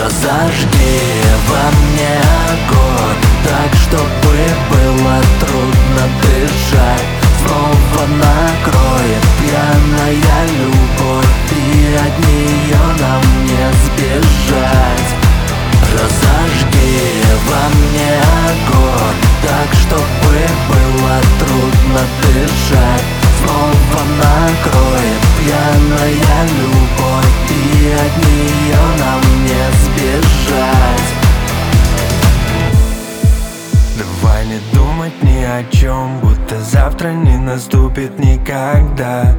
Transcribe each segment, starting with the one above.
Разожги во мне огонь, так, чтобы было трудно дышать. Снова накроет пьяная любовь, и от нее нам не сбежать. Разожги во мне огонь, так, чтобы было трудно дышать. Снова накроет пьяная любовь, и от нее нам не сбежать. Давай не думать ни о чем, будто завтра не наступит никогда.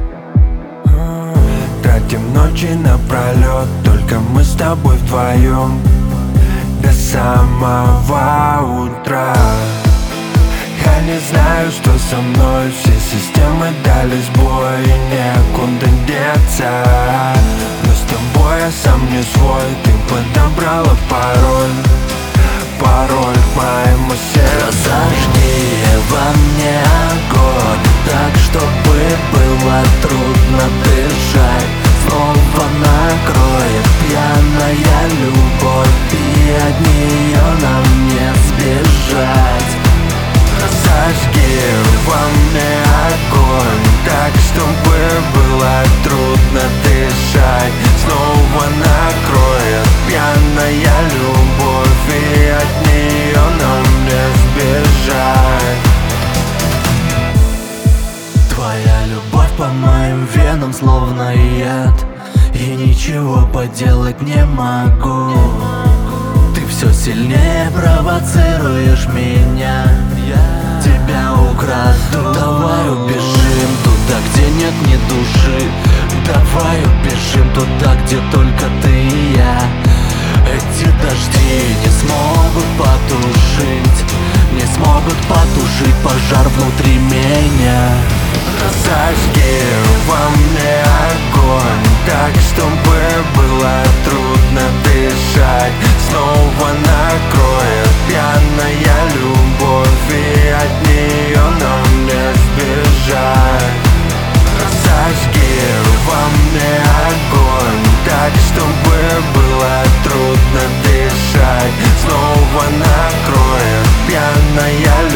Тратим ночи напролет, только мы с тобой вдвоем до самого утра. Я не знаю, что со мной, все системы дали сбой, и некуда деться. Но с тобой я сам не свой, ты подобрала пароль к моему сердцу. Разожги во мне огонь, так, чтобы было трудно дышать. Снова накроет пьяная любовь, и от нее нам не сбежать. Разожги во мне огонь, так, чтобы было трудно дышать. Снова накроет пьяная любовь, и от нее нам не сбежать. Твоя любовь по моим венам словно яд, и ничего поделать не могу. Ты все сильнее провоцируешь меня, тебя украду. Давай убежим туда, где нет ни души. Давай убежим туда, где только ты и я. Эти дожди не смогут потушить пожар внутри меня. Разожги во мне огонь, так, чтобы было трудно дышать. Снова накроет пьяная любовь, и от нее нам не сбежать. Разожги во мне огонь, так, чтобы было трудно дышать. Снова накроет пьяная любовь,